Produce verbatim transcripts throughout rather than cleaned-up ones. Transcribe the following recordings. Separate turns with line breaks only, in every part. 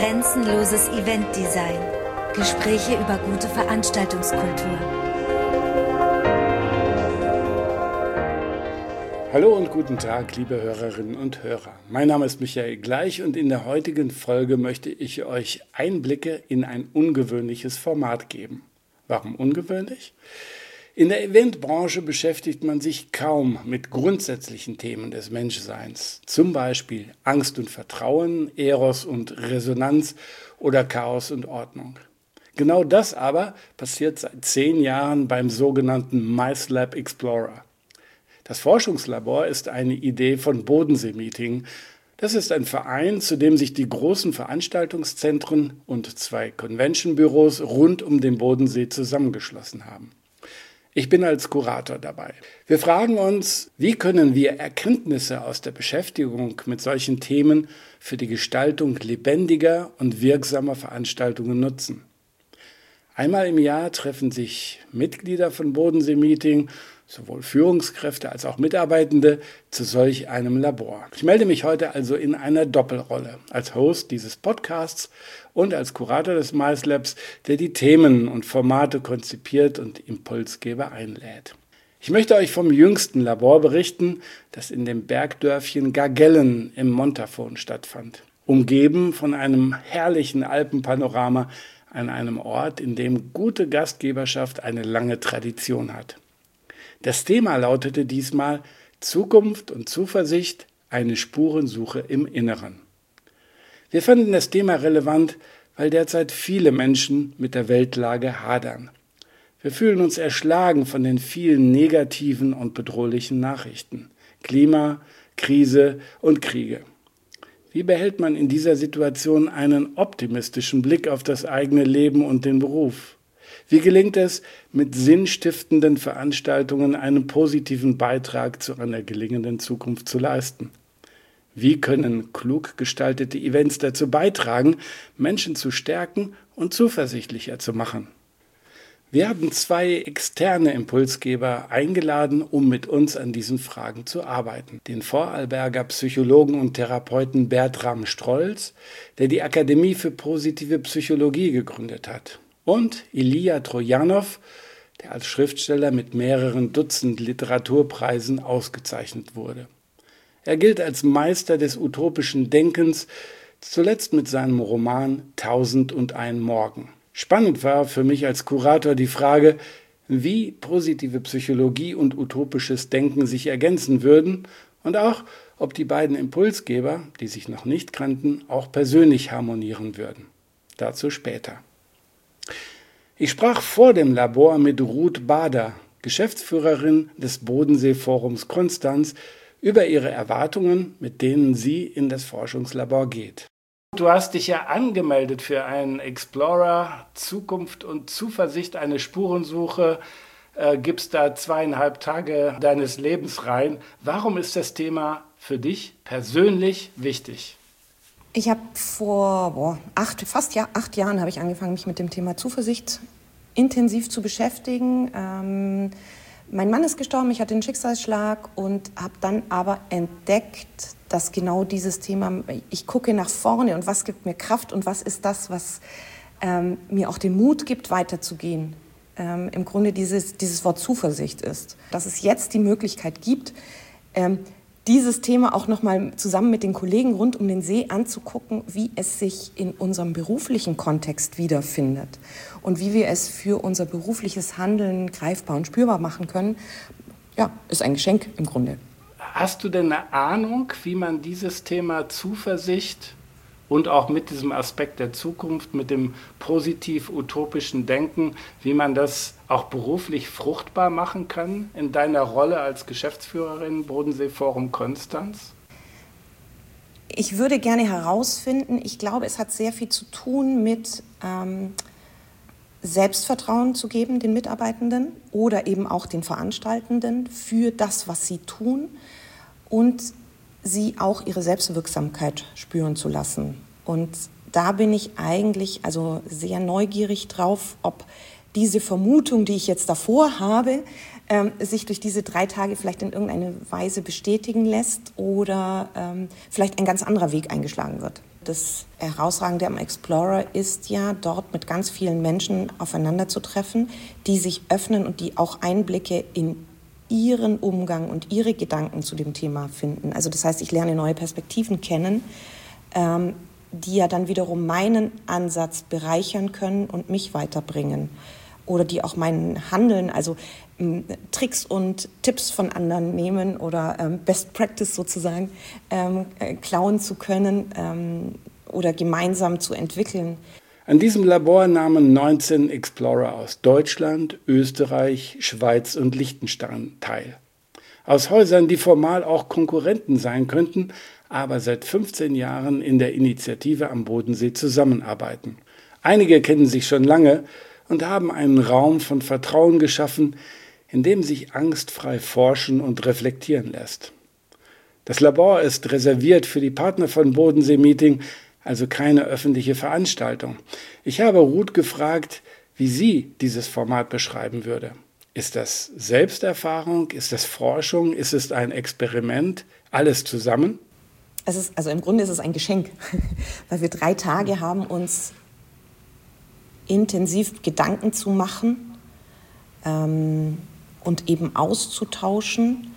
Grenzenloses Eventdesign. Gespräche über gute Veranstaltungskultur.
Hallo und guten Tag, liebe Hörerinnen und Hörer. Mein Name ist Michael Gleich und in der heutigen Folge möchte ich euch Einblicke in ein ungewöhnliches Format geben. Warum ungewöhnlich? In der Eventbranche beschäftigt man sich kaum mit grundsätzlichen Themen des Menschseins, zum Beispiel Angst und Vertrauen, Eros und Resonanz oder Chaos und Ordnung. Genau das aber passiert seit zehn Jahren beim sogenannten MICE-Lab Explorer. Das Forschungslabor ist eine Idee von Bodensee Meeting. Das ist ein Verein, zu dem sich die großen Veranstaltungszentren und zwei Convention-Büros rund um den Bodensee zusammengeschlossen haben. Ich bin als Kurator dabei. Wir fragen uns, wie können wir Erkenntnisse aus der Beschäftigung mit solchen Themen für die Gestaltung lebendiger und wirksamer Veranstaltungen nutzen? Einmal im Jahr treffen sich Mitglieder von Bodensee Meeting, sowohl Führungskräfte als auch Mitarbeitende, zu solch einem Labor. Ich melde mich heute also in einer Doppelrolle, als Host dieses Podcasts und als Kurator des MICE Labs, der die Themen und Formate konzipiert und Impulsgeber einlädt. Ich möchte euch vom jüngsten Labor berichten, das in dem Bergdörfchen Gargellen im Montafon stattfand, umgeben von einem herrlichen Alpenpanorama an einem Ort, in dem gute Gastgeberschaft eine lange Tradition hat. Das Thema lautete diesmal Zukunft und Zuversicht, eine Spurensuche im Inneren. Wir fanden das Thema relevant, weil derzeit viele Menschen mit der Weltlage hadern. Wir fühlen uns erschlagen von den vielen negativen und bedrohlichen Nachrichten. Klima, Krise und Kriege. Wie behält man in dieser Situation einen optimistischen Blick auf das eigene Leben und den Beruf? Wie gelingt es, mit sinnstiftenden Veranstaltungen einen positiven Beitrag zu einer gelingenden Zukunft zu leisten? Wie können klug gestaltete Events dazu beitragen, Menschen zu stärken und zuversichtlicher zu machen? Wir haben zwei externe Impulsgeber eingeladen, um mit uns an diesen Fragen zu arbeiten. Den Vorarlberger Psychologen und Therapeuten Bertram Strolz, der die Akademie für positive Psychologie gegründet hat, und Ilija Trojanow, der als Schriftsteller mit mehreren Dutzend Literaturpreisen ausgezeichnet wurde. Er gilt als Meister des utopischen Denkens, zuletzt mit seinem Roman Tausend und ein Morgen. Spannend war für mich als Kurator die Frage, wie positive Psychologie und utopisches Denken sich ergänzen würden und auch, ob die beiden Impulsgeber, die sich noch nicht kannten, auch persönlich harmonieren würden. Dazu später. Ich sprach vor dem Labor mit Ruth Bader, Geschäftsführerin des Bodensee-Forums Konstanz, über ihre Erwartungen, mit denen sie in das Forschungslabor geht. Du hast dich ja angemeldet für einen Explorer, Zukunft und Zuversicht, eine Spurensuche, äh, gibst da zweieinhalb Tage deines Lebens rein. Warum ist das Thema für dich persönlich wichtig?
Ich habe vor boah, acht, fast ja, acht Jahren habe ich angefangen, mich mit dem Thema Zuversicht intensiv zu beschäftigen. Ähm, mein Mann ist gestorben, ich hatte einen Schicksalsschlag und habe dann aber entdeckt, dass genau dieses Thema, ich gucke nach vorne und was gibt mir Kraft und was ist das, was ähm, mir auch den Mut gibt, weiterzugehen. Ähm, im Grunde dieses, dieses Wort Zuversicht ist. Dass es jetzt die Möglichkeit gibt, ähm, dieses Thema auch nochmal zusammen mit den Kollegen rund um den See anzugucken, wie es sich in unserem beruflichen Kontext wiederfindet und wie wir es für unser berufliches Handeln greifbar und spürbar machen können, ja, ist ein Geschenk im Grunde.
Hast du denn eine Ahnung, wie man dieses Thema Zuversicht und auch mit diesem Aspekt der Zukunft, mit dem positiv-utopischen Denken, wie man das auch beruflich fruchtbar machen kann in deiner Rolle als Geschäftsführerin Bodensee Forum Konstanz?
Ich würde gerne herausfinden, ich glaube, es hat sehr viel zu tun mit ähm, Selbstvertrauen zu geben den Mitarbeitenden oder eben auch den Veranstaltenden für das, was sie tun und sie auch ihre Selbstwirksamkeit spüren zu lassen. Und da bin ich eigentlich also sehr neugierig drauf, ob diese Vermutung, die ich jetzt davor habe, ähm, sich durch diese drei Tage vielleicht in irgendeiner Weise bestätigen lässt oder ähm, vielleicht ein ganz anderer Weg eingeschlagen wird. Das Herausragende am Explorer ist ja, dort mit ganz vielen Menschen aufeinander zu treffen, die sich öffnen und die auch Einblicke in ihren Umgang und ihre Gedanken zu dem Thema finden. Also das heißt, ich lerne neue Perspektiven kennen, ähm, die ja dann wiederum meinen Ansatz bereichern können und mich weiterbringen. Oder die auch mein Handeln, also ähm, Tricks und Tipps von anderen nehmen oder ähm, Best Practice sozusagen ähm, äh, klauen zu können ähm, oder gemeinsam zu entwickeln.
An diesem Labor nahmen neunzehn Explorer aus Deutschland, Österreich, Schweiz und Liechtenstein teil. Aus Häusern, die formal auch Konkurrenten sein könnten, aber seit fünfzehn Jahren in der Initiative am Bodensee zusammenarbeiten. Einige kennen sich schon lange und haben einen Raum von Vertrauen geschaffen, in dem sich angstfrei forschen und reflektieren lässt. Das Labor ist reserviert für die Partner von Bodensee Meeting, also keine öffentliche Veranstaltung. Ich habe Ruth gefragt, wie sie dieses Format beschreiben würde. Ist das Selbsterfahrung? Ist das Forschung? Ist es ein Experiment? Alles zusammen?
Es ist, also im Grunde ist es ein Geschenk, weil wir drei Tage haben, uns intensiv Gedanken zu machen ähm, und eben auszutauschen.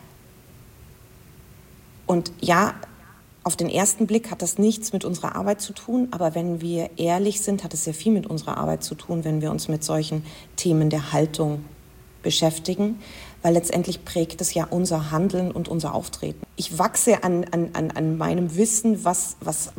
Und ja, auf den ersten Blick hat das nichts mit unserer Arbeit zu tun, aber wenn wir ehrlich sind, hat es sehr viel mit unserer Arbeit zu tun, wenn wir uns mit solchen Themen der Haltung beschäftigen, weil letztendlich prägt es ja unser Handeln und unser Auftreten. Ich wachse an, an, an meinem Wissen, was, was,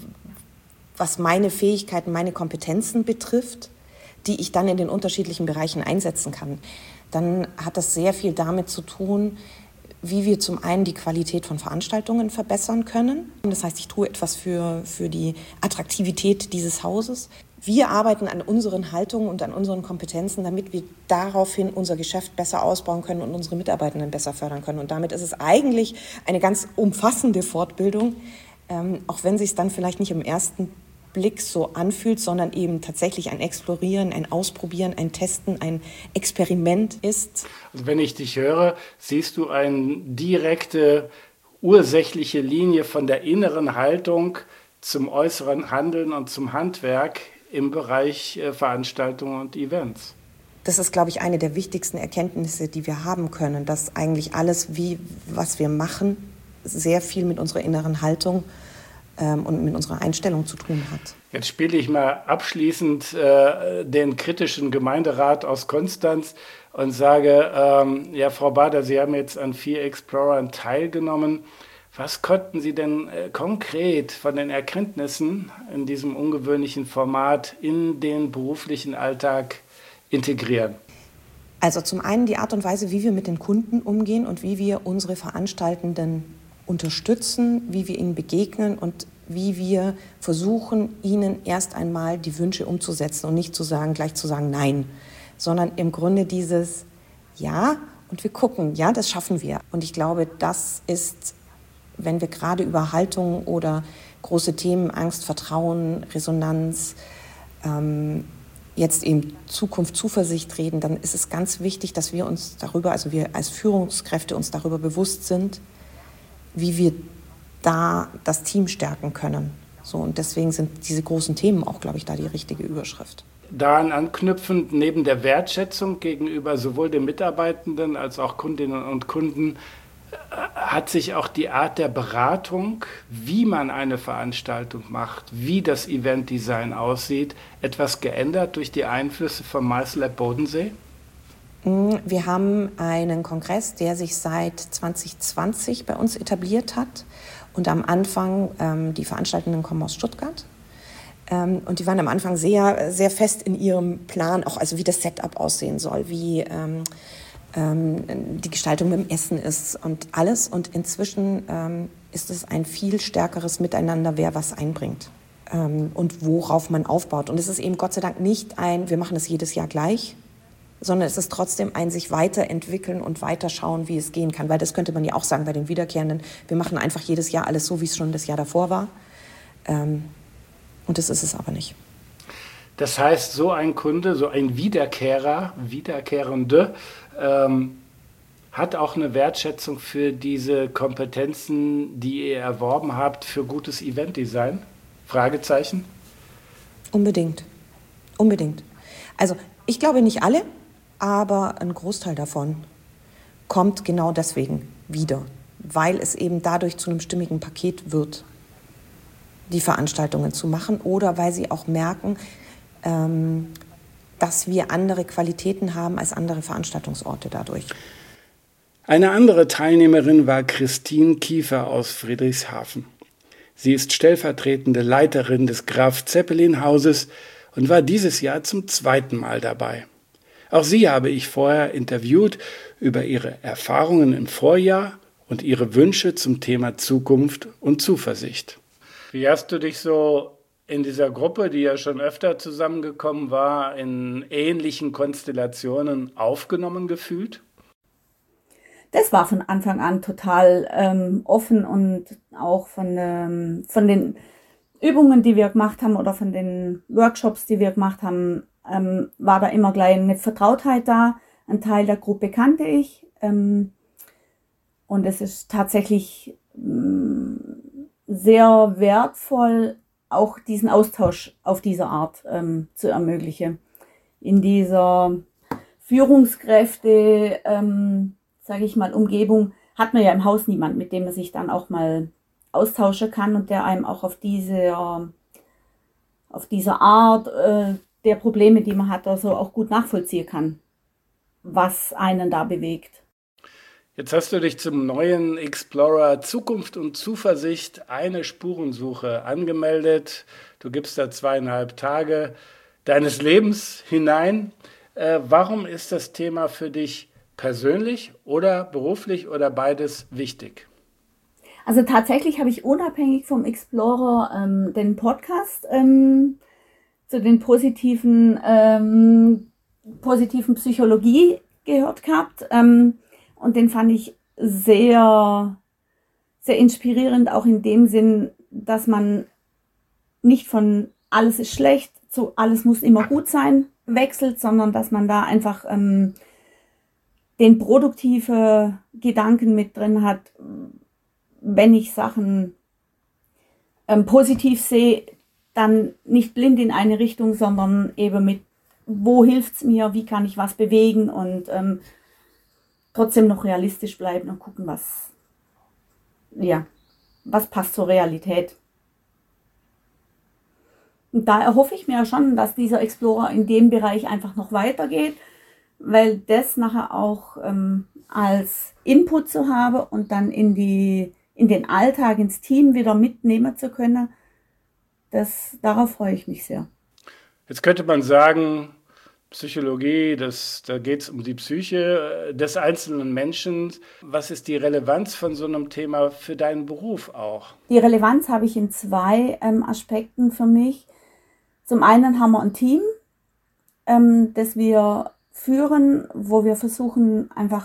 was meine Fähigkeiten, meine Kompetenzen betrifft, die ich dann in den unterschiedlichen Bereichen einsetzen kann. Dann hat das sehr viel damit zu tun, wie wir zum einen die Qualität von Veranstaltungen verbessern können. Das heißt, ich tue etwas für, für die Attraktivität dieses Hauses. Wir arbeiten an unseren Haltungen und an unseren Kompetenzen, damit wir daraufhin unser Geschäft besser ausbauen können und unsere Mitarbeitenden besser fördern können. Und damit ist es eigentlich eine ganz umfassende Fortbildung, ähm, auch wenn es sich dann vielleicht nicht im ersten Blick so anfühlt, sondern eben tatsächlich ein Explorieren, ein Ausprobieren, ein Testen, ein Experiment ist.
Also wenn ich dich höre, siehst du eine direkte, ursächliche Linie von der inneren Haltung zum äußeren Handeln und zum Handwerk im Bereich Veranstaltungen und Events.
Das ist, glaube ich, eine der wichtigsten Erkenntnisse, die wir haben können, dass eigentlich alles, wie, was wir machen, sehr viel mit unserer inneren Haltung und mit unserer Einstellung zu tun hat.
Jetzt spiele ich mal abschließend äh, den kritischen Gemeinderat aus Konstanz und sage, ähm, ja, Frau Bader, Sie haben jetzt an vier Explorern teilgenommen. Was konnten Sie denn äh, konkret von den Erkenntnissen in diesem ungewöhnlichen Format in den beruflichen Alltag integrieren?
Also zum einen die Art und Weise, wie wir mit den Kunden umgehen und wie wir unsere Veranstaltenden unterstützen, wie wir ihnen begegnen und wie wir versuchen, ihnen erst einmal die Wünsche umzusetzen und nicht zu sagen, gleich zu sagen Nein, sondern im Grunde dieses Ja und wir gucken, ja, das schaffen wir. Und ich glaube, das ist, wenn wir gerade über Haltung oder große Themen, Angst, Vertrauen, Resonanz, ähm, jetzt eben Zukunft, Zuversicht reden, dann ist es ganz wichtig, dass wir uns darüber, also wir als Führungskräfte uns darüber bewusst sind, wie wir da das Team stärken können. So, und deswegen sind diese großen Themen auch, glaube ich, da die richtige Überschrift.
Daran anknüpfend, neben der Wertschätzung gegenüber sowohl den Mitarbeitenden als auch Kundinnen und Kunden, hat sich auch die Art der Beratung, wie man eine Veranstaltung macht, wie das Eventdesign aussieht, etwas geändert durch die Einflüsse von MySlab Bodensee?
Wir haben einen Kongress, der sich seit zwanzig zwanzig bei uns etabliert hat. Und am Anfang, ähm, die Veranstaltenden kommen aus Stuttgart. Ähm, und die waren am Anfang sehr, sehr fest in ihrem Plan, auch also wie das Setup aussehen soll, wie ähm, ähm, die Gestaltung mit dem Essen ist und alles. Und inzwischen ähm, ist es ein viel stärkeres Miteinander, wer was einbringt ähm, und worauf man aufbaut. Und es ist eben Gott sei Dank nicht ein, wir machen das jedes Jahr gleich, sondern es ist trotzdem ein sich weiterentwickeln und weiterschauen, wie es gehen kann. Weil das könnte man ja auch sagen bei den Wiederkehrenden, wir machen einfach jedes Jahr alles so, wie es schon das Jahr davor war. Ähm, und das ist es aber nicht.
Das heißt, so ein Kunde, so ein Wiederkehrer, Wiederkehrende, ähm, hat auch eine Wertschätzung für diese Kompetenzen, die ihr erworben habt, für gutes Eventdesign? Fragezeichen?
Unbedingt. Unbedingt. Also ich glaube nicht alle, aber ein Großteil davon kommt genau deswegen wieder, weil es eben dadurch zu einem stimmigen Paket wird, die Veranstaltungen zu machen, oder weil sie auch merken, ähm, dass wir andere Qualitäten haben als andere Veranstaltungsorte dadurch.
Eine andere Teilnehmerin war Christine Kiefer aus Friedrichshafen. Sie ist stellvertretende Leiterin des Graf-Zeppelin-Hauses und war dieses Jahr zum zweiten Mal dabei. Auch sie habe ich vorher interviewt über ihre Erfahrungen im Vorjahr und ihre Wünsche zum Thema Zukunft und Zuversicht. Wie hast du dich so in dieser Gruppe, die ja schon öfter zusammengekommen war, in ähnlichen Konstellationen aufgenommen gefühlt?
Das war von Anfang an total ähm, offen, und auch von, ähm, von den Übungen, die wir gemacht haben, oder von den Workshops, die wir gemacht haben, ähm, war da immer gleich eine Vertrautheit da. Ein Teil der Gruppe kannte ich, ähm, und es ist tatsächlich ähm, sehr wertvoll, auch diesen Austausch auf diese Art ähm, zu ermöglichen. In dieser Führungskräfte, ähm, sage ich mal, Umgebung hat man ja im Haus niemand, mit dem man sich dann auch mal austauschen kann und der einem auch auf diese, auf diese Art äh, der Probleme, die man hat, also auch gut nachvollziehen kann, was einen da bewegt.
Jetzt hast du dich zum neuen Explorer Zukunft und Zuversicht, eine Spurensuche, angemeldet. Du gibst da zweieinhalb Tage deines Lebens hinein. Äh, warum ist das Thema für dich persönlich oder beruflich oder beides wichtig?
Also tatsächlich habe ich unabhängig vom Explorer ähm, den Podcast ähm, zu den positiven, ähm, positiven Psychologie gehört gehabt. Ähm, Und den fand ich sehr, sehr inspirierend, auch in dem Sinn, dass man nicht von alles ist schlecht zu alles muss immer gut sein wechselt, sondern dass man da einfach ähm, den produktive Gedanken mit drin hat, wenn ich Sachen ähm, positiv sehe, dann nicht blind in eine Richtung, sondern eben mit, wo hilft's mir, wie kann ich was bewegen, und ähm, trotzdem noch realistisch bleiben und gucken, was, ja, was passt zur Realität. Und da erhoffe ich mir schon, dass dieser Explorer in dem Bereich einfach noch weitergeht, weil das nachher auch ähm, als Input zu haben und dann in die, in den Alltag, ins Team wieder mitnehmen zu können, das, darauf freue ich mich sehr.
Jetzt könnte man sagen, Psychologie, das, da geht es um die Psyche des einzelnen Menschen. Was ist die Relevanz von so einem Thema für deinen Beruf auch?
Die Relevanz habe ich in zwei ähm, Aspekten für mich. Zum einen haben wir ein Team, ähm, das wir führen, wo wir versuchen, einfach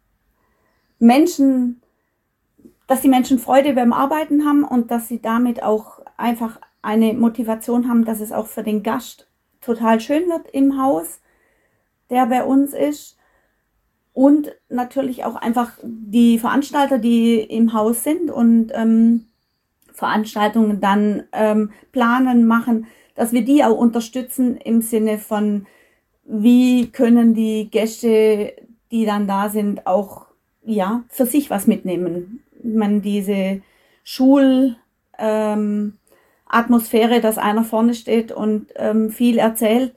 Menschen, dass die Menschen Freude beim Arbeiten haben und dass sie damit auch einfach eine Motivation haben, dass es auch für den Gast total schön wird im Haus, der bei uns ist. Und natürlich auch einfach die Veranstalter, die im Haus sind und ähm, Veranstaltungen dann ähm, planen, machen, dass wir die auch unterstützen im Sinne von, wie können die Gäste, die dann da sind, auch ja für sich was mitnehmen. Ich meine, diese Schul- ähm, Atmosphäre, dass einer vorne steht und ähm, viel erzählt,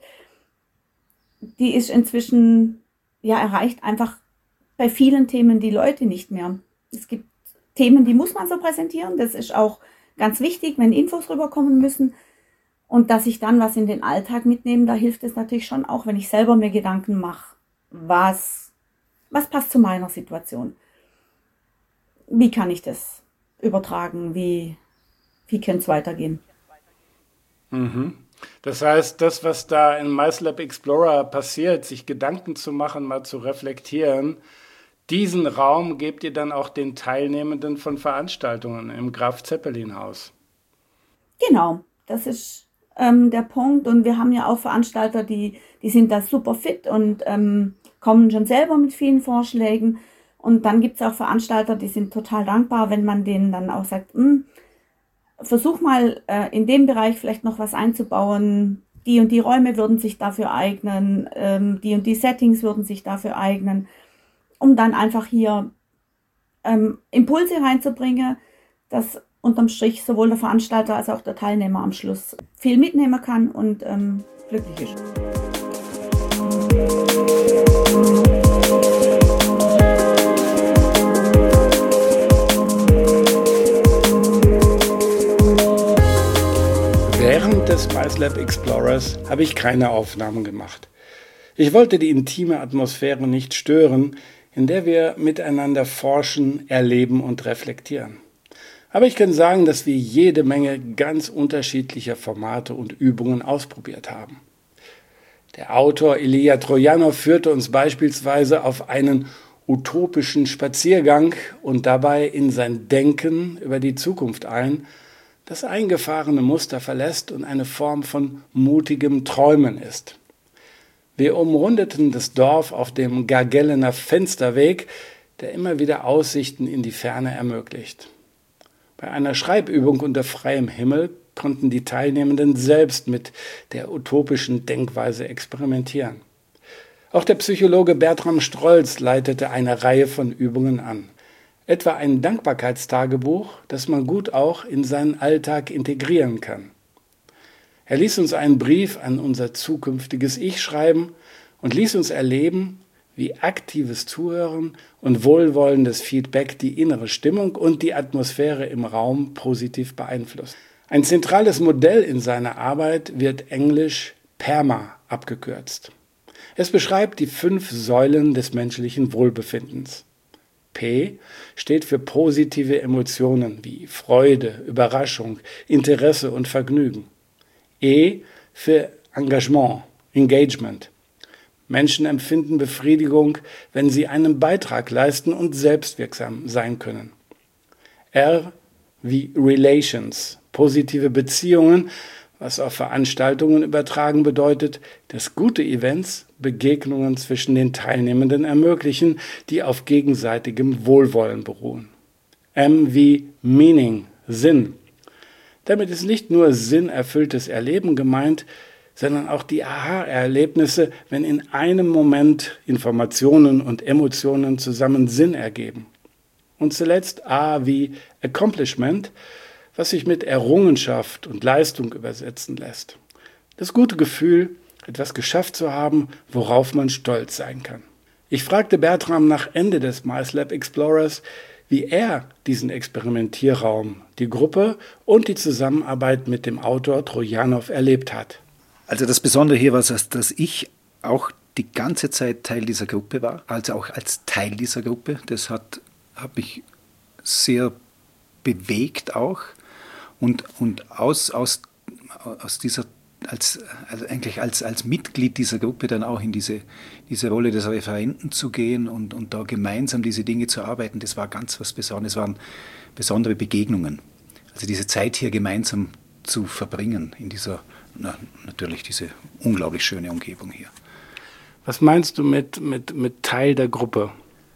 die ist inzwischen, ja, erreicht einfach bei vielen Themen die Leute nicht mehr. Es gibt Themen, die muss man so präsentieren, das ist auch ganz wichtig, wenn Infos rüberkommen müssen, und dass ich dann was in den Alltag mitnehme, da hilft es natürlich schon auch, wenn ich selber mir Gedanken mache, was, was passt zu meiner Situation. Wie kann ich das übertragen, wie Wie könnte es weitergehen?
Mhm. Das heißt, das, was da in MySlab Explorer passiert, sich Gedanken zu machen, mal zu reflektieren, diesen Raum gebt ihr dann auch den Teilnehmenden von Veranstaltungen im Graf-Zeppelin-Haus.
Genau, das ist ähm, der Punkt. Und wir haben ja auch Veranstalter, die, die sind da super fit und ähm, kommen schon selber mit vielen Vorschlägen. Und dann gibt es auch Veranstalter, die sind total dankbar, wenn man denen dann auch sagt, versuch mal äh, in dem Bereich vielleicht noch was einzubauen. Die und die Räume würden sich dafür eignen, ähm, die und die Settings würden sich dafür eignen, um dann einfach hier ähm, Impulse reinzubringen, dass unterm Strich sowohl der Veranstalter als auch der Teilnehmer am Schluss viel mitnehmen kann und ähm, glücklich ist.
Während des MySlab Explorers habe ich keine Aufnahmen gemacht. Ich wollte die intime Atmosphäre nicht stören, in der wir miteinander forschen, erleben und reflektieren. Aber ich kann sagen, dass wir jede Menge ganz unterschiedlicher Formate und Übungen ausprobiert haben. Der Autor Ilija Trojanow führte uns beispielsweise auf einen utopischen Spaziergang und dabei in sein Denken über die Zukunft ein, das eingefahrene Muster verlässt und eine Form von mutigem Träumen ist. Wir umrundeten das Dorf auf dem Gargellener Fensterweg, der immer wieder Aussichten in die Ferne ermöglicht. Bei einer Schreibübung unter freiem Himmel konnten die Teilnehmenden selbst mit der utopischen Denkweise experimentieren. Auch der Psychologe Bertram Strolz leitete eine Reihe von Übungen an. Etwa ein Dankbarkeitstagebuch, das man gut auch in seinen Alltag integrieren kann. Er ließ uns einen Brief an unser zukünftiges Ich schreiben und ließ uns erleben, wie aktives Zuhören und wohlwollendes Feedback die innere Stimmung und die Atmosphäre im Raum positiv beeinflusst. Ein zentrales Modell in seiner Arbeit wird englisch PERMA abgekürzt. Es beschreibt die fünf Säulen des menschlichen Wohlbefindens. P steht für positive Emotionen wie Freude, Überraschung, Interesse und Vergnügen. E für Engagement, Engagement. Menschen empfinden Befriedigung, wenn sie einen Beitrag leisten und selbstwirksam sein können. R wie Relations, positive Beziehungen, was auf Veranstaltungen übertragen bedeutet, dass gute Events Begegnungen zwischen den Teilnehmenden ermöglichen, die auf gegenseitigem Wohlwollen beruhen. M wie Meaning, Sinn. Damit ist nicht nur sinnerfülltes Erleben gemeint, sondern auch die Aha-Erlebnisse, wenn in einem Moment Informationen und Emotionen zusammen Sinn ergeben. Und zuletzt A wie Accomplishment, was sich mit Errungenschaft und Leistung übersetzen lässt. Das gute Gefühl, etwas geschafft zu haben, worauf man stolz sein kann. Ich fragte Bertram nach Ende des MySlab Explorers, wie er diesen Experimentierraum, die Gruppe und die Zusammenarbeit mit dem Autor Trojanow erlebt hat.
Also das Besondere hier war, dass ich auch die ganze Zeit Teil dieser Gruppe war, also auch als Teil dieser Gruppe. Das hat, hat mich sehr bewegt auch und, und aus, aus, aus dieser, als, also eigentlich als, als Mitglied dieser Gruppe dann auch in diese, diese Rolle des Referenten zu gehen und, und da gemeinsam diese Dinge zu arbeiten, das war ganz was Besonderes, das waren besondere Begegnungen. Also diese Zeit hier gemeinsam zu verbringen in dieser, na, natürlich diese unglaublich schöne Umgebung hier.
Was meinst du mit, mit, mit Teil der Gruppe?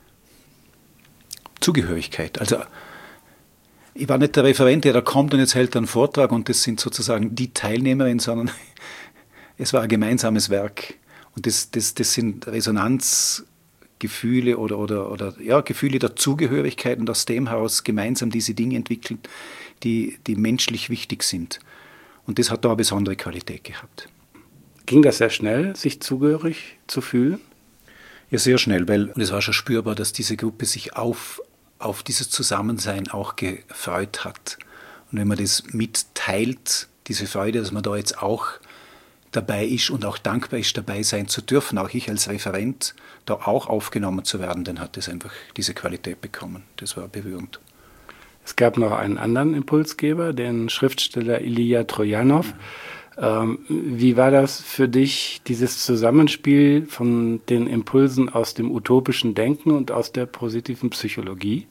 Zugehörigkeit. Also ich war nicht der Referent, der da kommt und jetzt hält einen Vortrag und das sind sozusagen die Teilnehmerinnen, sondern es war ein gemeinsames Werk. Und das, das, das sind Resonanzgefühle oder, oder, oder ja, Gefühle der Zugehörigkeit und aus dem heraus gemeinsam diese Dinge entwickeln, die, die menschlich wichtig sind. Und das hat da eine besondere Qualität gehabt.
Ging das sehr schnell, sich zugehörig zu fühlen?
Ja, sehr schnell, weil es war schon spürbar, dass diese Gruppe sich auf, auf dieses Zusammensein auch gefreut hat. Und wenn man das mitteilt, diese Freude, dass man da jetzt auch dabei ist und auch dankbar ist, dabei sein zu dürfen, auch ich als Referent, da auch aufgenommen zu werden, dann hat das einfach diese Qualität bekommen. Das war berührend.
Es gab noch einen anderen Impulsgeber, den Schriftsteller Ilija Trojanow. Mhm. Ähm, wie war das für dich, dieses Zusammenspiel von den Impulsen aus dem utopischen Denken und aus der positiven Psychologie?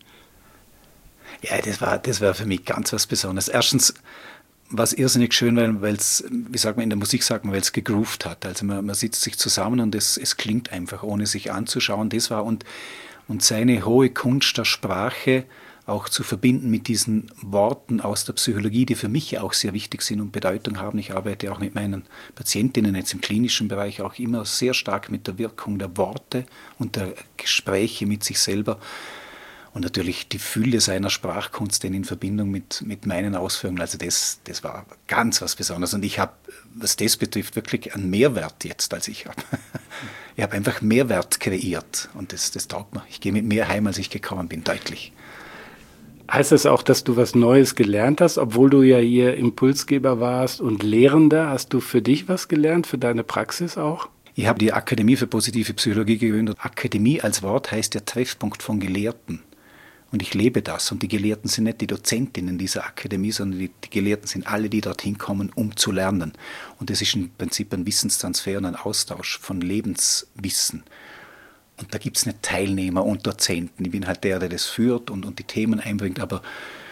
Ja, das war, das war für mich ganz was Besonderes. Erstens war es irrsinnig schön, weil es, wie sagt man in der Musik, sagt man, weil es gegroovt hat. Also man, man sitzt sich zusammen und es, es klingt einfach, ohne sich anzuschauen. Das war und, und seine hohe Kunst der Sprache, auch zu verbinden mit diesen Worten aus der Psychologie, die für mich auch sehr wichtig sind und Bedeutung haben. Ich arbeite auch mit meinen Patientinnen jetzt im klinischen Bereich auch immer sehr stark mit der Wirkung der Worte und der Gespräche mit sich selber. Und natürlich die Fülle seiner Sprachkunst denn in Verbindung mit, mit meinen Ausführungen. Also das, das war ganz was Besonderes. Und ich habe, was das betrifft, wirklich einen Mehrwert jetzt, als ich habe. Ich habe einfach Mehrwert kreiert. Und das, das taugt mir. Ich gehe mit mehr heim, als ich gekommen bin, deutlich.
Heißt das auch, dass du was Neues gelernt hast, obwohl du ja hier Impulsgeber warst und Lehrender? Hast du für dich was gelernt, für deine Praxis auch?
Ich habe die Akademie für positive Psychologie gegründet. Akademie als Wort heißt der Treffpunkt von Gelehrten. Und ich lebe das. Und die Gelehrten sind nicht die Dozentinnen dieser Akademie, sondern die, die Gelehrten sind alle, die dorthin kommen, um zu lernen. Und das ist im Prinzip ein Wissenstransfer und ein Austausch von Lebenswissen. Und da gibt es nicht Teilnehmer und Dozenten. Ich bin halt der, der das führt und, und die Themen einbringt. Aber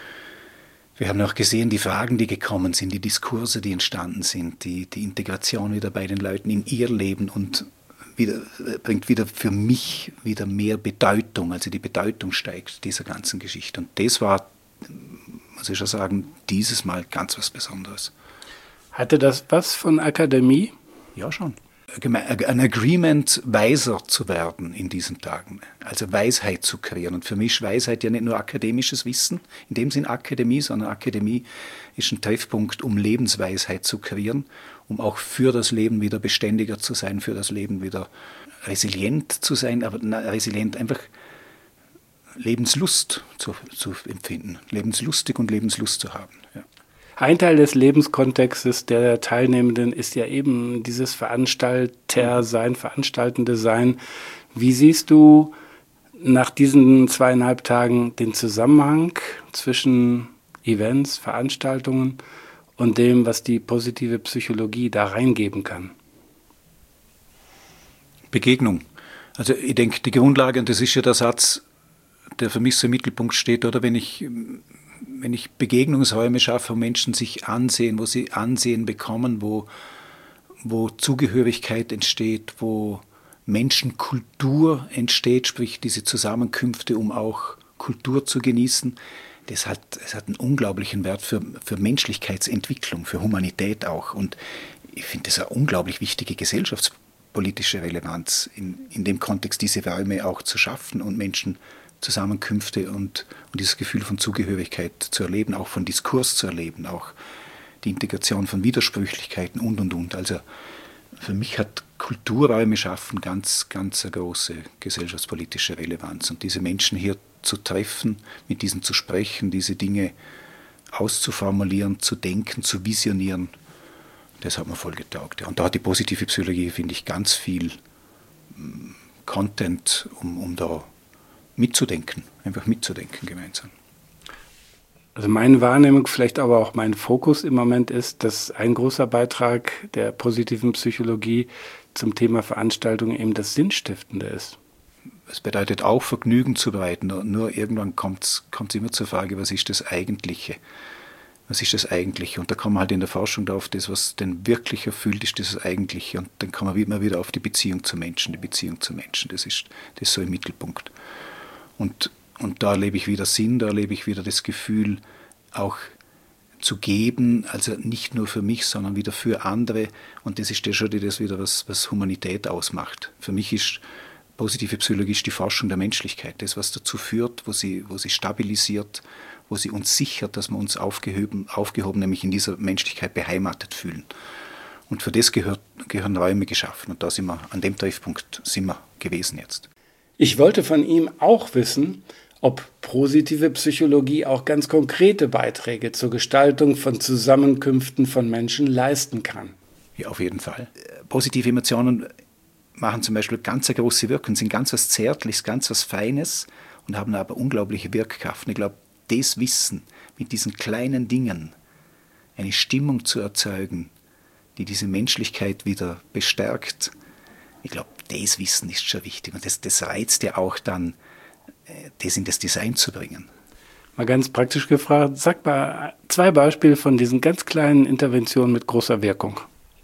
wir haben auch gesehen, die Fragen, die gekommen sind, die Diskurse, die entstanden sind, die, die Integration wieder bei den Leuten in ihr Leben und wieder, bringt wieder für mich wieder mehr Bedeutung. Also die Bedeutung steigt dieser ganzen Geschichte. Und das war, muss ich schon sagen, dieses Mal ganz was Besonderes.
Hatte das was von Akademie?
Ja, schon. Ein Agreement, weiser zu werden in diesen Tagen, also Weisheit zu kreieren. Und für mich ist Weisheit ja nicht nur akademisches Wissen, in dem Sinn Akademie, sondern Akademie ist ein Treffpunkt, um Lebensweisheit zu kreieren, um auch für das Leben wieder beständiger zu sein, für das Leben wieder resilient zu sein, aber resilient einfach Lebenslust zu, zu empfinden, lebenslustig und Lebenslust zu haben, ja.
Ein Teil des Lebenskontextes der Teilnehmenden ist ja eben dieses Veranstalter-Sein, veranstaltende Sein. Wie siehst du nach diesen zweieinhalb Tagen den Zusammenhang zwischen Events, Veranstaltungen und dem, was die positive Psychologie da reingeben kann?
Begegnung. Also ich denke, die Grundlage, und das ist ja der Satz, der für mich so im Mittelpunkt steht, oder wenn ich... Wenn ich Begegnungsräume schaffe, wo Menschen sich ansehen, wo sie Ansehen bekommen, wo, wo Zugehörigkeit entsteht, wo Menschenkultur entsteht, sprich diese Zusammenkünfte, um auch Kultur zu genießen, das hat, das hat einen unglaublichen Wert für, für Menschlichkeitsentwicklung, für Humanität auch. Und ich finde das eine unglaublich wichtige gesellschaftspolitische Relevanz, in, in dem Kontext diese Räume auch zu schaffen und Menschen Zusammenkünfte und, und dieses Gefühl von Zugehörigkeit zu erleben, auch von Diskurs zu erleben, auch die Integration von Widersprüchlichkeiten und, und, und. Also für mich hat Kulturräume schaffen ganz, ganz eine große gesellschaftspolitische Relevanz. Und diese Menschen hier zu treffen, mit diesen zu sprechen, diese Dinge auszuformulieren, zu denken, zu visionieren, das hat mir voll getaugt. Und da hat die positive Psychologie, finde ich, ganz viel Content, um, um da mitzudenken, einfach mitzudenken gemeinsam.
Also meine Wahrnehmung, vielleicht aber auch mein Fokus im Moment ist, dass ein großer Beitrag der positiven Psychologie zum Thema Veranstaltung eben das Sinnstiftende ist.
Es bedeutet auch, Vergnügen zu bereiten, nur irgendwann kommt es immer zur Frage, was ist das Eigentliche? Was ist das Eigentliche? Und da kommen wir halt in der Forschung darauf, das, was denn wirklich erfüllt ist, das Eigentliche. Und dann kommen wir immer wieder auf die Beziehung zu Menschen, die Beziehung zu Menschen, das ist, das ist so im Mittelpunkt. Und, und da erlebe ich wieder Sinn, da erlebe ich wieder das Gefühl, auch zu geben, also nicht nur für mich, sondern wieder für andere. Und das ist ja schon das wieder, was, was Humanität ausmacht. Für mich ist positive Psychologie die Forschung der Menschlichkeit, das, was dazu führt, wo sie, wo sie stabilisiert, wo sie uns sichert, dass wir uns aufgehoben, aufgehoben, nämlich in dieser Menschlichkeit beheimatet fühlen. Und für das gehört, gehören Räume geschaffen. Und da sind wir, an dem Treffpunkt sind wir gewesen jetzt.
Ich wollte von ihm auch wissen, ob positive Psychologie auch ganz konkrete Beiträge zur Gestaltung von Zusammenkünften von Menschen leisten kann.
Ja, auf jeden Fall. Positive Emotionen machen zum Beispiel ganz eine große Wirkung, sind ganz was Zärtliches, ganz was Feines und haben aber unglaubliche Wirkkraft. Und ich glaube, das Wissen, mit diesen kleinen Dingen eine Stimmung zu erzeugen, die diese Menschlichkeit wieder bestärkt, ich glaube, das Wissen ist schon wichtig und das, das reizt ja auch dann, das in das Design zu bringen.
Mal ganz praktisch gefragt, sag mal zwei Beispiele von diesen ganz kleinen Interventionen mit großer Wirkung.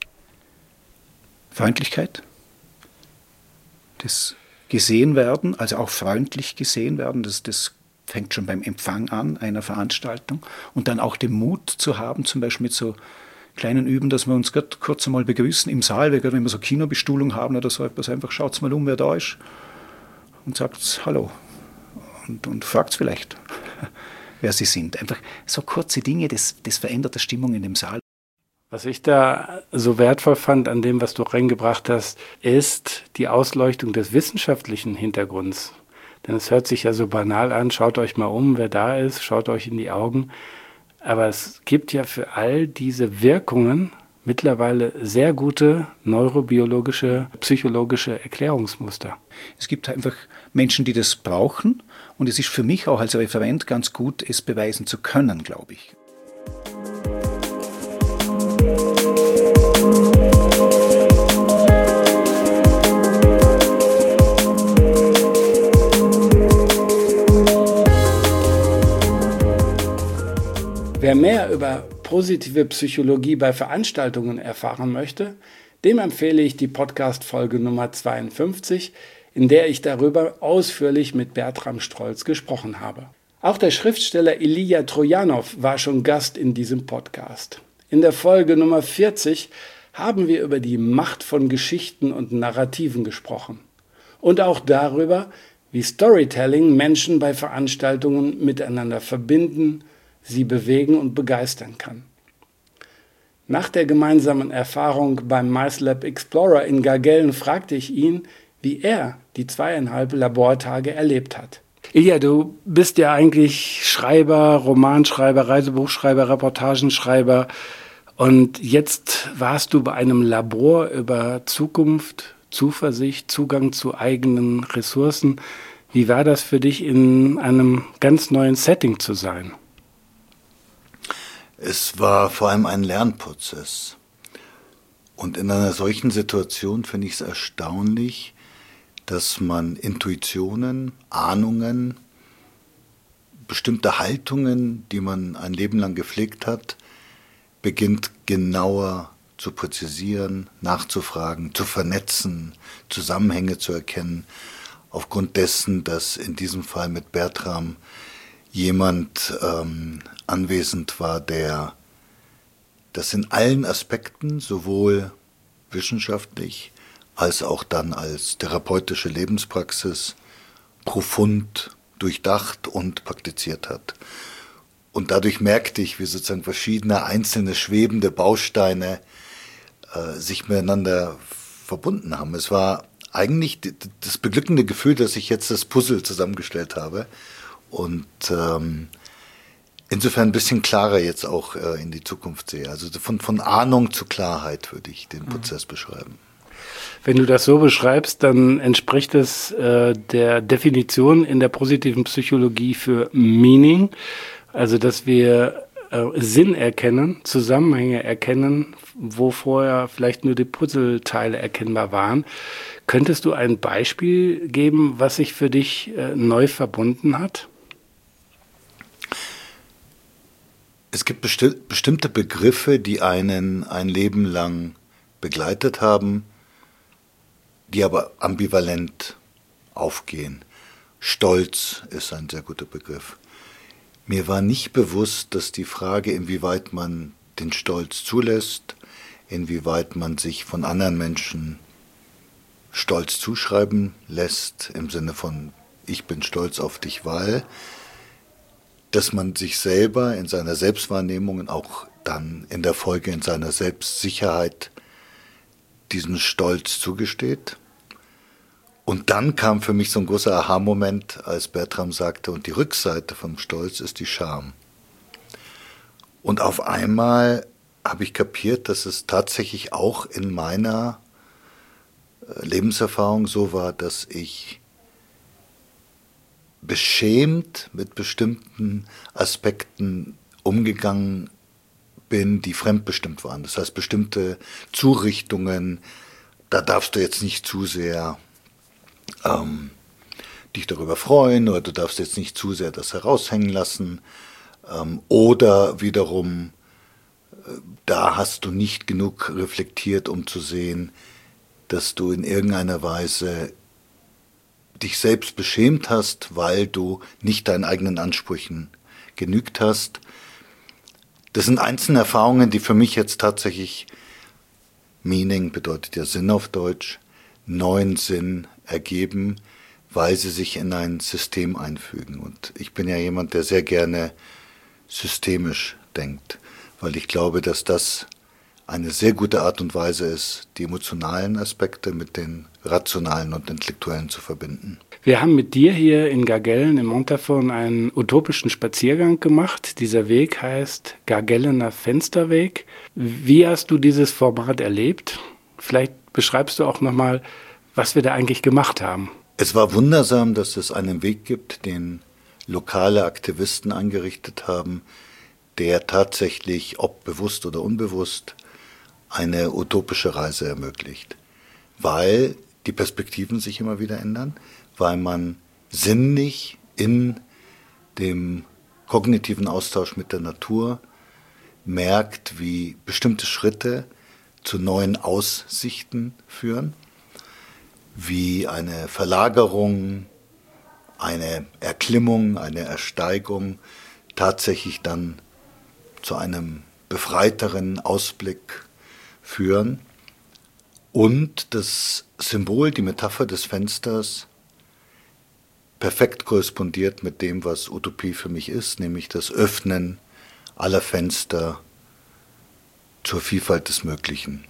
Freundlichkeit, das gesehen werden, also auch freundlich gesehen werden, das, das fängt schon beim Empfang an einer Veranstaltung und dann auch den Mut zu haben, zum Beispiel mit so kleinen Üben, dass wir uns gerade kurz einmal begrüßen im Saal, weil gerade wenn wir so Kinobestuhlung haben oder so etwas, einfach schaut mal um, wer da ist und sagt Hallo und, und fragt vielleicht, wer sie sind. Einfach so kurze Dinge, das, das verändert die Stimmung in dem Saal.
Was ich da so wertvoll fand an dem, was du reingebracht hast, ist die Ausleuchtung des wissenschaftlichen Hintergrunds. Denn es hört sich ja so banal an, schaut euch mal um, wer da ist, schaut euch in die Augen. Aber es gibt ja für all diese Wirkungen mittlerweile sehr gute neurobiologische, psychologische Erklärungsmuster.
Es gibt einfach Menschen, die das brauchen. Und es ist für mich auch als Referent ganz gut, es beweisen zu können, glaube ich.
Wer mehr über positive Psychologie bei Veranstaltungen erfahren möchte, dem empfehle ich die Podcast-Folge Nummer zweiundfünfzig, in der ich darüber ausführlich mit Bertram Strolz gesprochen habe. Auch der Schriftsteller Ilija Trojanow war schon Gast in diesem Podcast. In der Folge Nummer vierzig haben wir über die Macht von Geschichten und Narrativen gesprochen. Und auch darüber, wie Storytelling Menschen bei Veranstaltungen miteinander verbinden, sie bewegen und begeistern kann. Nach der gemeinsamen Erfahrung beim MiceLab Explorer in Gargellen fragte ich ihn, wie er die zweieinhalb Labortage erlebt hat. Ilja, du bist ja eigentlich Schreiber, Romanschreiber, Reisebuchschreiber, Reportagenschreiber und jetzt warst du bei einem Labor über Zukunft, Zuversicht, Zugang zu eigenen Ressourcen. Wie war das für dich, in einem ganz neuen Setting zu sein?
Es war vor allem ein Lernprozess. Und in einer solchen Situation finde ich es erstaunlich, dass man Intuitionen, Ahnungen, bestimmte Haltungen, die man ein Leben lang gepflegt hat, beginnt genauer zu präzisieren, nachzufragen, zu vernetzen, Zusammenhänge zu erkennen, aufgrund dessen, dass in diesem Fall mit Bertram jemand ähm, anwesend war, der das in allen Aspekten, sowohl wissenschaftlich als auch dann als therapeutische Lebenspraxis, profund durchdacht und praktiziert hat. Und dadurch merkte ich, wie sozusagen verschiedene einzelne schwebende Bausteine äh, sich miteinander verbunden haben. Es war eigentlich das beglückende Gefühl, dass ich jetzt das Puzzle zusammengestellt habe und ähm, insofern ein bisschen klarer jetzt auch äh, in die Zukunft sehe. Also von, von Ahnung zu Klarheit würde ich den Prozess beschreiben.
Wenn du das so beschreibst, dann entspricht es äh, der Definition in der positiven Psychologie für Meaning, also dass wir äh, Sinn erkennen, Zusammenhänge erkennen, wo vorher vielleicht nur die Puzzleteile erkennbar waren. Könntest du ein Beispiel geben, was sich für dich äh, neu verbunden hat?
Es gibt besti- bestimmte Begriffe, die einen ein Leben lang begleitet haben, die aber ambivalent aufgehen. Stolz ist ein sehr guter Begriff. Mir war nicht bewusst, dass die Frage, inwieweit man den Stolz zulässt, inwieweit man sich von anderen Menschen Stolz zuschreiben lässt, im Sinne von ich bin stolz auf dich, weil, dass man sich selber in seiner Selbstwahrnehmung und auch dann in der Folge in seiner Selbstsicherheit diesen Stolz zugesteht. Und dann kam für mich so ein großer Aha-Moment, als Bertram sagte, und die Rückseite vom Stolz ist die Scham. Und auf einmal habe ich kapiert, dass es tatsächlich auch in meiner Lebenserfahrung so war, dass ich beschämt mit bestimmten Aspekten umgegangen bin, die fremdbestimmt waren. Das heißt, bestimmte Zurichtungen, da darfst du jetzt nicht zu sehr ähm, dich darüber freuen oder du darfst jetzt nicht zu sehr das heraushängen lassen. Ähm, oder wiederum, äh, da hast du nicht genug reflektiert, um zu sehen, dass du in irgendeiner Weise dich selbst beschämt hast, weil du nicht deinen eigenen Ansprüchen genügt hast. Das sind einzelne Erfahrungen, die für mich jetzt tatsächlich, Meaning bedeutet ja Sinn auf Deutsch, neuen Sinn ergeben, weil sie sich in ein System einfügen. Und ich bin ja jemand, der sehr gerne systemisch denkt, weil ich glaube, dass das eine sehr gute Art und Weise ist, die emotionalen Aspekte mit den rationalen und intellektuellen zu verbinden.
Wir haben mit dir hier in Gargellen im Montafon einen utopischen Spaziergang gemacht. Dieser Weg heißt Gargellener Fensterweg. Wie hast du dieses Format erlebt? Vielleicht beschreibst du auch nochmal, was wir da eigentlich gemacht haben.
Es war wundersam, dass es einen Weg gibt, den lokale Aktivisten eingerichtet haben, der tatsächlich, ob bewusst oder unbewusst, eine utopische Reise ermöglicht. Weil die Perspektiven sich immer wieder ändern, weil man sinnlich in dem kognitiven Austausch mit der Natur merkt, wie bestimmte Schritte zu neuen Aussichten führen, wie eine Verlagerung, eine Erklimmung, eine Ersteigung tatsächlich dann zu einem befreiteren Ausblick führen. Und das Symbol, die Metapher des Fensters, perfekt korrespondiert mit dem, was Utopie für mich ist, nämlich das Öffnen aller Fenster zur Vielfalt des Möglichen.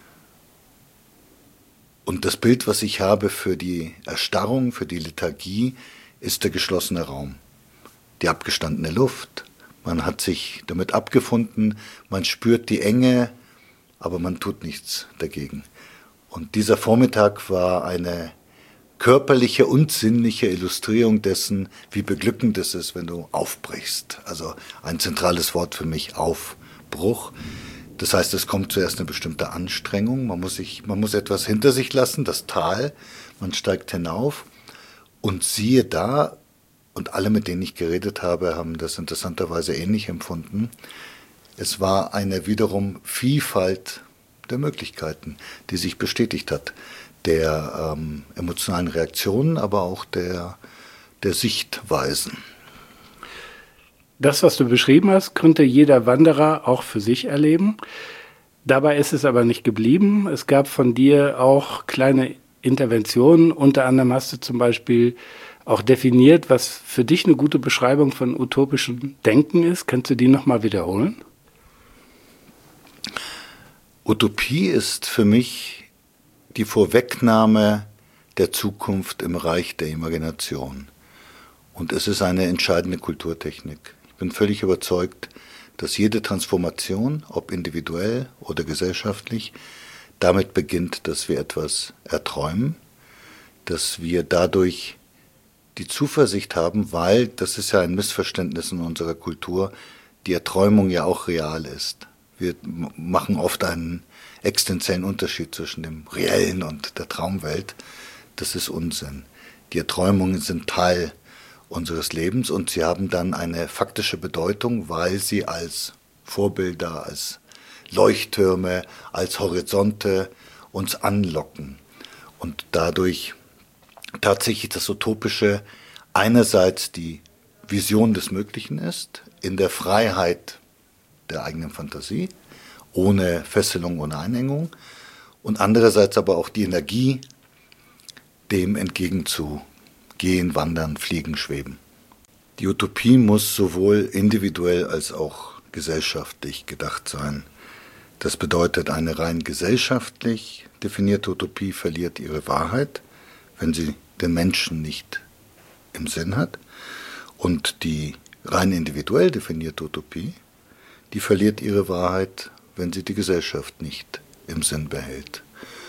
Und das Bild, was ich habe für die Erstarrung, für die Lethargie, ist der geschlossene Raum, die abgestandene Luft. Man hat sich damit abgefunden, man spürt die Enge, aber man tut nichts dagegen. Und dieser Vormittag war eine körperliche und sinnliche Illustrierung dessen, wie beglückend es ist, wenn du aufbrichst. Also ein zentrales Wort für mich, Aufbruch. Das heißt, es kommt zuerst eine bestimmte Anstrengung, man muss sich, man muss etwas hinter sich lassen, das Tal, man steigt hinauf und siehe da, und alle, mit denen ich geredet habe, haben das interessanterweise ähnlich empfunden, es war eine wiederum Vielfalt der Möglichkeiten, die sich bestätigt hat, der ähm, emotionalen Reaktionen, aber auch der, der Sichtweisen.
Das, was du beschrieben hast, könnte jeder Wanderer auch für sich erleben. Dabei ist es aber nicht geblieben. Es gab von dir auch kleine Interventionen. Unter anderem hast du zum Beispiel auch definiert, was für dich eine gute Beschreibung von utopischem Denken ist. Kannst du die nochmal wiederholen?
Utopie ist für mich die Vorwegnahme der Zukunft im Reich der Imagination. Und es ist eine entscheidende Kulturtechnik. Ich bin völlig überzeugt, dass jede Transformation, ob individuell oder gesellschaftlich, damit beginnt, dass wir etwas erträumen, dass wir dadurch die Zuversicht haben, weil, das ist ja ein Missverständnis in unserer Kultur, die Erträumung ja auch real ist. Wir machen oft einen existenziellen Unterschied zwischen dem Reellen und der Traumwelt. Das ist Unsinn. Die Erträumungen sind Teil unseres Lebens und sie haben dann eine faktische Bedeutung, weil sie als Vorbilder, als Leuchttürme, als Horizonte uns anlocken und dadurch tatsächlich das Utopische einerseits die Vision des Möglichen ist, in der Freiheit der eigenen Fantasie, ohne Fesselung, ohne Einengung, und andererseits aber auch die Energie, dem entgegenzugehen, wandern, fliegen, schweben. Die Utopie muss sowohl individuell als auch gesellschaftlich gedacht sein. Das bedeutet, eine rein gesellschaftlich definierte Utopie verliert ihre Wahrheit, wenn sie den Menschen nicht im Sinn hat. Und die rein individuell definierte Utopie, die verliert ihre Wahrheit, wenn sie die Gesellschaft nicht im Sinn behält.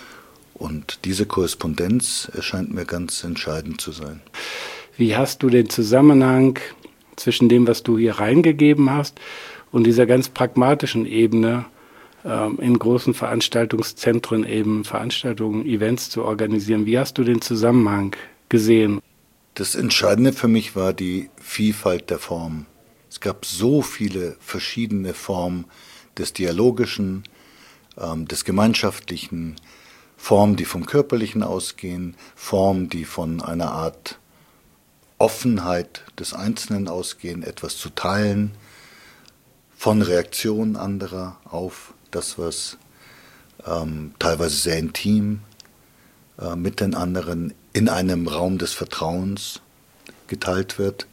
Und diese Korrespondenz erscheint mir ganz entscheidend zu sein.
Wie hast du den Zusammenhang zwischen dem, was du hier reingegeben hast, und dieser ganz pragmatischen Ebene, ähm, in großen Veranstaltungszentren eben Veranstaltungen, Events zu organisieren? Wie hast du den Zusammenhang gesehen?
Das Entscheidende für mich war die Vielfalt der Formen. Es gab so viele verschiedene Formen des Dialogischen, ähm, des Gemeinschaftlichen, Formen, die vom Körperlichen ausgehen, Formen, die von einer Art Offenheit des Einzelnen ausgehen, etwas zu teilen, von Reaktionen anderer auf das, was ähm, teilweise sehr intim äh, mit den anderen in einem Raum des Vertrauens geteilt wird.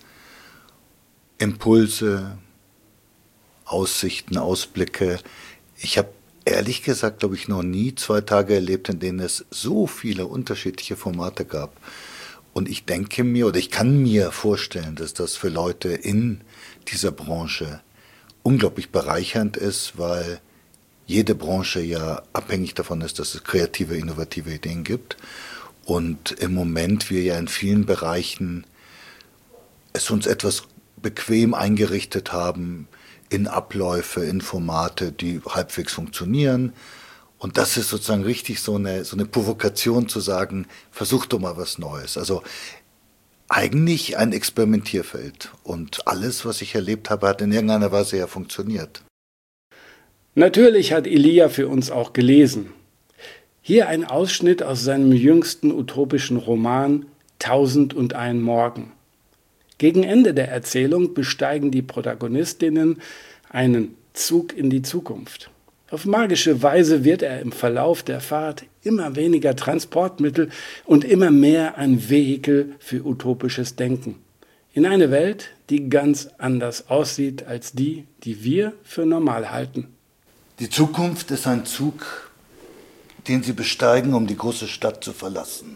Impulse, Aussichten, Ausblicke. Ich habe ehrlich gesagt, glaube ich, noch nie zwei Tage erlebt, in denen es so viele unterschiedliche Formate gab. Und ich denke mir, oder ich kann mir vorstellen, dass das für Leute in dieser Branche unglaublich bereichernd ist, weil jede Branche ja abhängig davon ist, dass es kreative, innovative Ideen gibt. Und im Moment wir ja in vielen Bereichen es uns etwas bequem eingerichtet haben, in Abläufe, in Formate, die halbwegs funktionieren. Und das ist sozusagen richtig so eine, so eine Provokation zu sagen, versuch doch mal was Neues. Also eigentlich ein Experimentierfeld. Und alles, was ich erlebt habe, hat in irgendeiner Weise ja funktioniert.
Natürlich hat Elia für uns auch gelesen. Hier ein Ausschnitt aus seinem jüngsten utopischen Roman Tausend und ein Morgen. Gegen Ende der Erzählung besteigen die Protagonistinnen einen Zug in die Zukunft. Auf magische Weise wird er im Verlauf der Fahrt immer weniger Transportmittel und immer mehr ein Vehikel für utopisches Denken. In eine Welt, die ganz anders aussieht als die, die wir für normal halten.
Die Zukunft ist ein Zug, den Sie besteigen, um die große Stadt zu verlassen.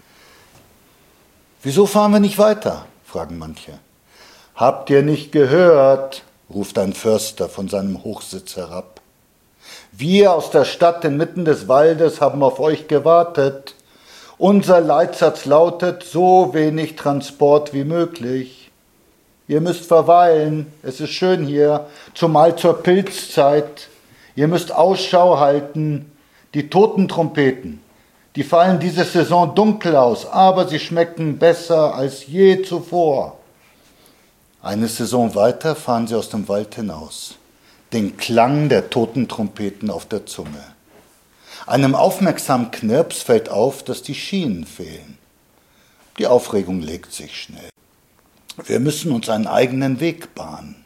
Wieso fahren wir nicht weiter? Fragen manche. Habt ihr nicht gehört? Ruft ein Förster von seinem Hochsitz herab. Wir aus der Stadt inmitten des Waldes haben auf euch gewartet. Unser Leitsatz lautet, so wenig Transport wie möglich. Ihr müsst verweilen, es ist schön hier, zumal zur Pilzzeit. Ihr müsst Ausschau halten, die toten Trompeten. Die fallen diese Saison dunkel aus, aber sie schmecken besser als je zuvor. Eine Saison weiter fahren sie aus dem Wald hinaus, den Klang der toten Trompeten auf der Zunge. Einem aufmerksamen Knirps fällt auf, dass die Schienen fehlen. Die Aufregung legt sich schnell. Wir müssen uns einen eigenen Weg bahnen.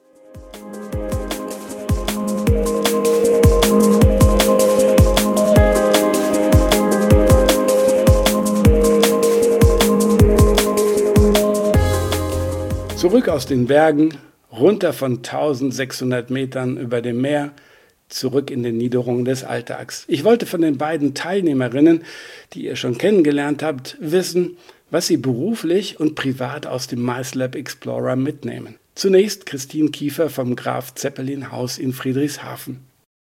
Zurück aus den Bergen, runter von eintausendsechshundert Metern über dem Meer, zurück in den Niederungen des Alltags. Ich wollte von den beiden Teilnehmerinnen, die ihr schon kennengelernt habt, wissen, was sie beruflich und privat aus dem MaisLab Explorer mitnehmen. Zunächst Christine Kiefer vom Graf Zeppelin Haus in Friedrichshafen.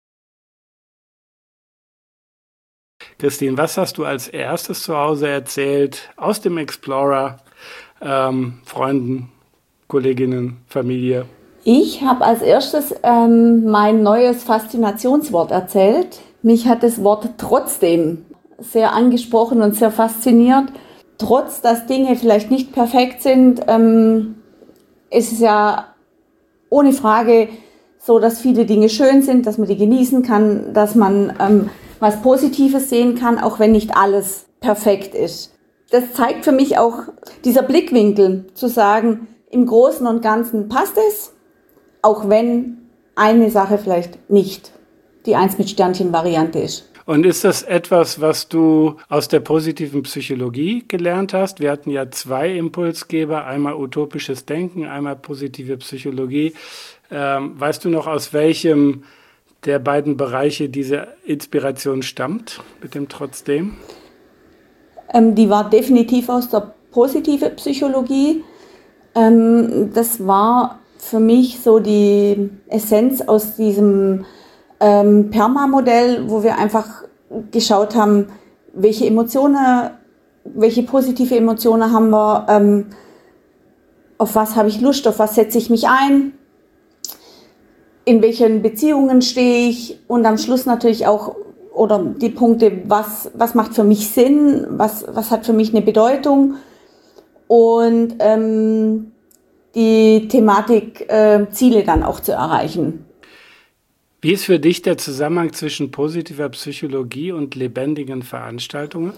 Christine, was hast du als erstes zu Hause erzählt aus dem Explorer, ähm, Freunden, Kolleginnen, Familie?
Ich habe als erstes ähm, mein neues Faszinationswort erzählt. Mich hat das Wort trotzdem sehr angesprochen und sehr fasziniert. Trotz, dass Dinge vielleicht nicht perfekt sind, ähm, ist es ja ohne Frage so, dass viele Dinge schön sind, dass man die genießen kann, dass man ähm, was Positives sehen kann, auch wenn nicht alles perfekt ist. Das zeigt für mich auch dieser Blickwinkel, zu sagen, im Großen und Ganzen passt es, auch wenn eine Sache vielleicht nicht die Eins mit Sternchen-Variante ist.
Und ist das etwas, was du aus der positiven Psychologie gelernt hast? Wir hatten ja zwei Impulsgeber, einmal utopisches Denken, einmal positive Psychologie. Ähm, weißt du noch, aus welchem der beiden Bereiche diese Inspiration stammt, mit dem Trotzdem?
Ähm, die war definitiv aus der positiven Psychologie. Ähm, das war für mich so die Essenz aus diesem ähm, Perma-Modell, wo wir einfach geschaut haben, welche Emotionen, welche positive Emotionen haben wir, ähm, auf was habe ich Lust, auf was setze ich mich ein, in welchen Beziehungen stehe ich und am Schluss natürlich auch, oder die Punkte, was, was macht für mich Sinn, was, was hat für mich eine Bedeutung und ähm, die Thematik, äh, Ziele dann auch zu erreichen.
Wie ist für dich der Zusammenhang zwischen positiver Psychologie und lebendigen Veranstaltungen?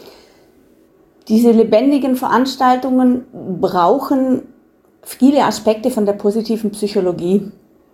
Diese lebendigen Veranstaltungen brauchen viele Aspekte von der positiven Psychologie,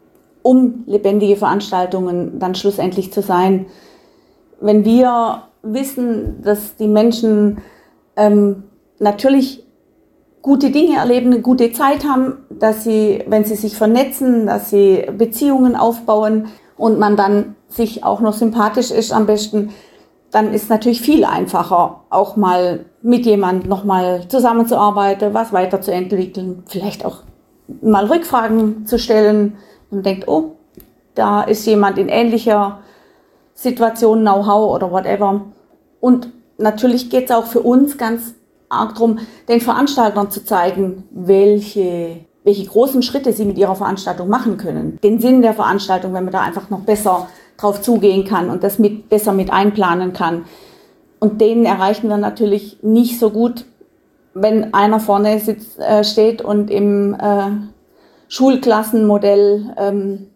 um lebendige Veranstaltungen dann schlussendlich zu sein. Wenn wir wissen, dass die Menschen ähm, natürlich gute Dinge erleben, eine gute Zeit haben, dass sie, wenn sie sich vernetzen, dass sie Beziehungen aufbauen und man dann sich auch noch sympathisch ist am besten, dann ist natürlich viel einfacher, auch mal mit jemandem nochmal zusammenzuarbeiten, was weiterzuentwickeln, vielleicht auch mal Rückfragen zu stellen. Man denkt, oh, da ist jemand in ähnlicher Situation, Know-how oder whatever. Und natürlich geht es auch für uns ganz arg darum, den Veranstaltern zu zeigen, welche, welche großen Schritte sie mit ihrer Veranstaltung machen können. Den Sinn der Veranstaltung, wenn man da einfach noch besser drauf zugehen kann und das mit, besser mit einplanen kann. Und denen erreichen wir natürlich nicht so gut, wenn einer vorne sitzt, äh, steht und im äh, Schulklassenmodell ähm,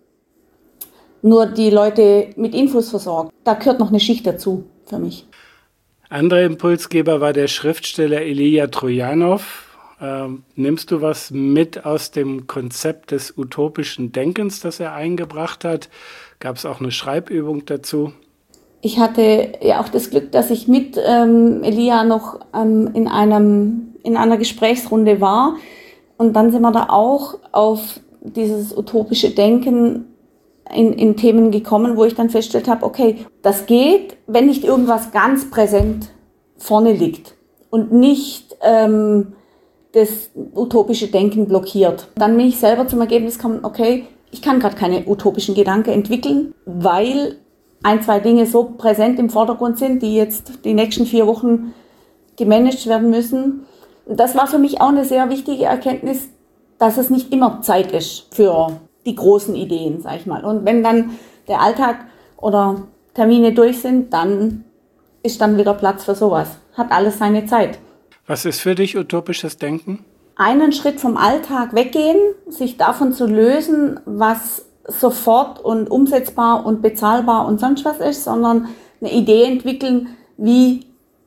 nur die Leute mit Infos versorgt. Da gehört noch eine Schicht dazu für mich.
Anderer Impulsgeber war der Schriftsteller Ilija Trojanow. Ähm, nimmst du was mit aus dem Konzept des utopischen Denkens, das er eingebracht hat? Gab es auch eine Schreibübung dazu?
Ich hatte ja auch das Glück, dass ich mit ähm, Ilija noch ähm, in, einem, in einer Gesprächsrunde war. Und dann sind wir da auch auf dieses utopische Denken in, in Themen gekommen, wo ich dann festgestellt habe, okay, das geht, wenn nicht irgendwas ganz präsent vorne liegt und nicht ähm, das utopische Denken blockiert. Dann bin ich selber zum Ergebnis gekommen, okay, ich kann gerade keine utopischen Gedanken entwickeln, weil ein, zwei Dinge so präsent im Vordergrund sind, die jetzt die nächsten vier Wochen gemanagt werden müssen. Das war für mich auch eine sehr wichtige Erkenntnis, dass es nicht immer Zeit ist für die großen Ideen, sag ich mal. Und wenn dann der Alltag oder Termine durch sind, dann ist dann wieder Platz für sowas. Hat alles seine Zeit.
Was ist für dich utopisches Denken?
Einen Schritt vom Alltag weggehen, sich davon zu lösen, was sofort und umsetzbar und bezahlbar und sonst was ist, sondern eine Idee entwickeln, wie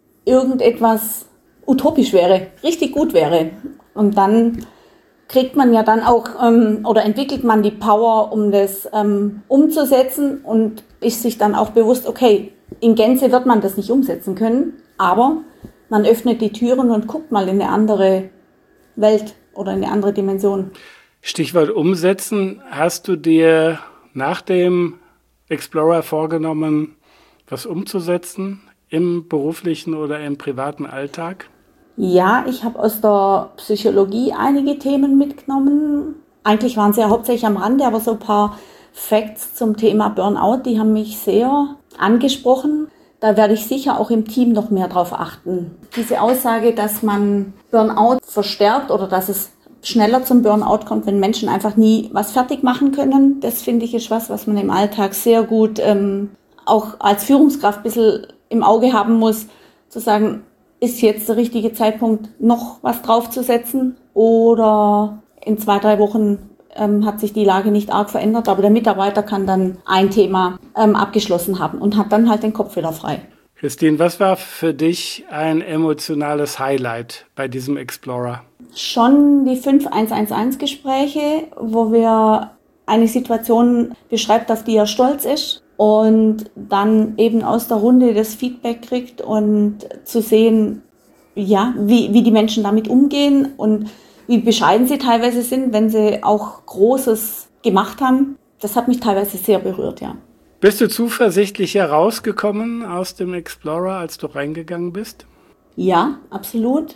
irgendetwas utopisch wäre, richtig gut wäre. Und dann kriegt man ja dann auch ähm, oder entwickelt man die Power, um das ähm, umzusetzen und ist sich dann auch bewusst, okay, in Gänze wird man das nicht umsetzen können, aber man öffnet die Türen und guckt mal in eine andere Welt oder in eine andere Dimension.
Stichwort umsetzen. Hast du dir nach dem Explorer vorgenommen, was umzusetzen im beruflichen oder im privaten Alltag?
Ja, ich habe aus der Psychologie einige Themen mitgenommen. Eigentlich waren sie ja hauptsächlich am Rande, aber so ein paar Facts zum Thema Burnout, die haben mich sehr angesprochen. Da werde ich sicher auch im Team noch mehr drauf achten. Diese Aussage, dass man Burnout verstärkt oder dass es schneller zum Burnout kommt, wenn Menschen einfach nie was fertig machen können, das finde ich ist was, was man im Alltag sehr gut ähm, auch als Führungskraft ein bisschen im Auge haben muss, zu sagen, ist jetzt der richtige Zeitpunkt, noch was draufzusetzen oder in zwei, drei Wochen ähm, hat sich die Lage nicht arg verändert, aber der Mitarbeiter kann dann ein Thema ähm, abgeschlossen haben und hat dann halt den Kopf wieder frei.
Christine, was war für dich ein emotionales Highlight bei diesem Explorer?
Schon die fünf eins eins eins Gespräche, wo wir eine Situation beschreibt, auf die er stolz ist und dann eben aus der Runde das Feedback kriegt und zu sehen, ja, wie, wie die Menschen damit umgehen und wie bescheiden sie teilweise sind, wenn sie auch Großes gemacht haben. Das hat mich teilweise sehr berührt, ja.
Bist du zuversichtlich herausgekommen aus dem Explorer, als du reingegangen bist?
Ja, absolut.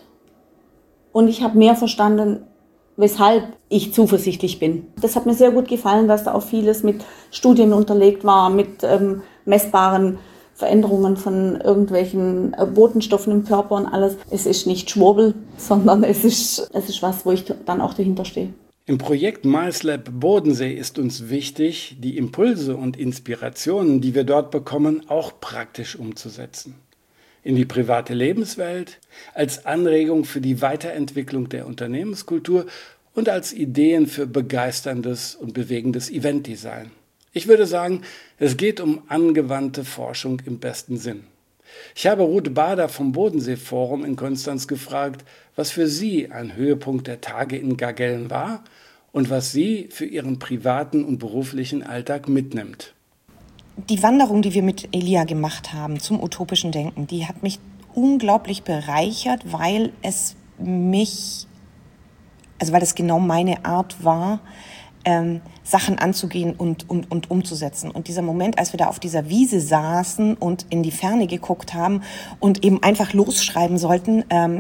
Und ich habe mehr verstanden, weshalb ich zuversichtlich bin. Das hat mir sehr gut gefallen, dass da auch vieles mit Studien unterlegt war, mit ähm, messbaren Veränderungen von irgendwelchen äh, Botenstoffen im Körper und alles. Es ist nicht Schwurbel, sondern es ist, es ist was, wo ich dann auch dahinter stehe.
Im Projekt MindSlab Bodensee ist uns wichtig, die Impulse und Inspirationen, die wir dort bekommen, auch praktisch umzusetzen. In die private Lebenswelt, als Anregung für die Weiterentwicklung der Unternehmenskultur und als Ideen für begeisterndes und bewegendes Eventdesign. Ich würde sagen, es geht um angewandte Forschung im besten Sinn. Ich habe Ruth Bader vom Bodensee-Forum in Konstanz gefragt, was für sie ein Höhepunkt der Tage in Gargellen war und was sie für ihren privaten und beruflichen Alltag mitnimmt.
Die Wanderung, die wir mit Elia gemacht haben zum utopischen Denken, die hat mich unglaublich bereichert, weil es mich, also weil es genau meine Art war, ähm, Sachen anzugehen und, und, und umzusetzen. Und dieser Moment, als wir da auf dieser Wiese saßen und in die Ferne geguckt haben und eben einfach losschreiben sollten, ähm,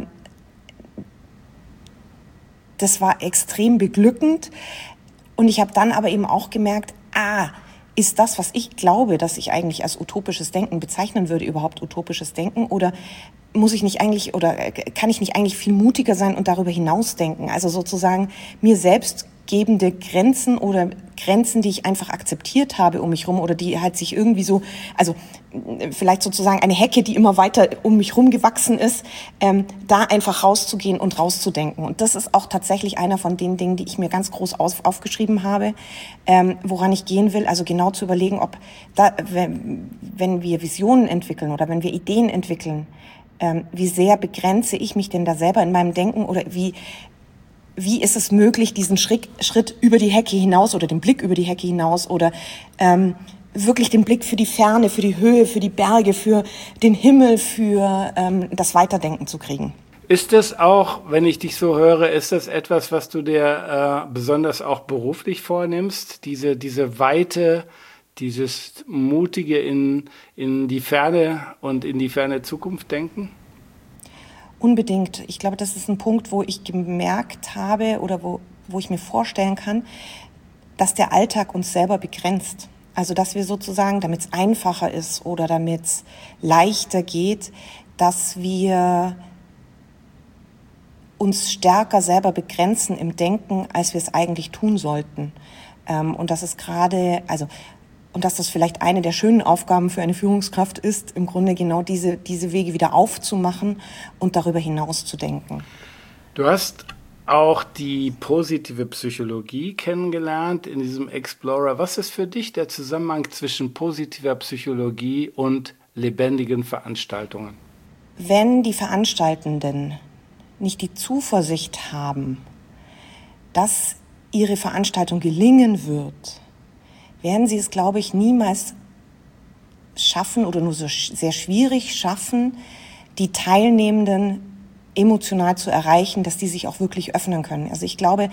das war extrem beglückend. Und ich habe dann aber eben auch gemerkt, ah, ist das, was ich glaube, dass ich eigentlich als utopisches Denken bezeichnen würde, überhaupt utopisches Denken? Oder muss ich nicht eigentlich, oder kann ich nicht eigentlich viel mutiger sein und darüber hinaus denken? Also sozusagen mir selbst gebende Grenzen oder Grenzen, die ich einfach akzeptiert habe um mich rum oder die halt sich irgendwie so, also vielleicht sozusagen eine Hecke, die immer weiter um mich rum gewachsen ist, ähm, da einfach rauszugehen und rauszudenken. Und das ist auch tatsächlich einer von den Dingen, die ich mir ganz groß auf, aufgeschrieben habe, ähm, woran ich gehen will. Also genau zu überlegen, ob da, wenn, wenn wir Visionen entwickeln oder wenn wir Ideen entwickeln, ähm, wie sehr begrenze ich mich denn da selber in meinem Denken oder wie Wie ist es möglich, diesen Schritt, Schritt über die Hecke hinaus oder den Blick über die Hecke hinaus oder ähm, wirklich den Blick für die Ferne, für die Höhe, für die Berge, für den Himmel, für ähm, das Weiterdenken zu kriegen?
Ist das auch, wenn ich dich so höre, ist das etwas, was du dir äh, besonders auch beruflich vornimmst? Diese, diese Weite, dieses mutige in, in die Ferne und in die ferne Zukunft denken?
Unbedingt. Ich glaube, das ist ein Punkt, wo ich gemerkt habe oder wo, wo ich mir vorstellen kann, dass der Alltag uns selber begrenzt. Also dass wir sozusagen, damit es einfacher ist oder damit es leichter geht, dass wir uns stärker selber begrenzen im Denken, als wir es eigentlich tun sollten. Und das ist gerade, also Und dass das vielleicht eine der schönen Aufgaben für eine Führungskraft ist, im Grunde genau diese, diese Wege wieder aufzumachen und darüber hinaus zu denken.
Du hast auch die positive Psychologie kennengelernt in diesem Explorer. Was ist für dich der Zusammenhang zwischen positiver Psychologie und lebendigen Veranstaltungen?
Wenn die Veranstaltenden nicht die Zuversicht haben, dass ihre Veranstaltung gelingen wird, werden sie es, glaube ich, niemals schaffen oder nur so sehr schwierig schaffen, die Teilnehmenden emotional zu erreichen, dass die sich auch wirklich öffnen können. Also ich glaube,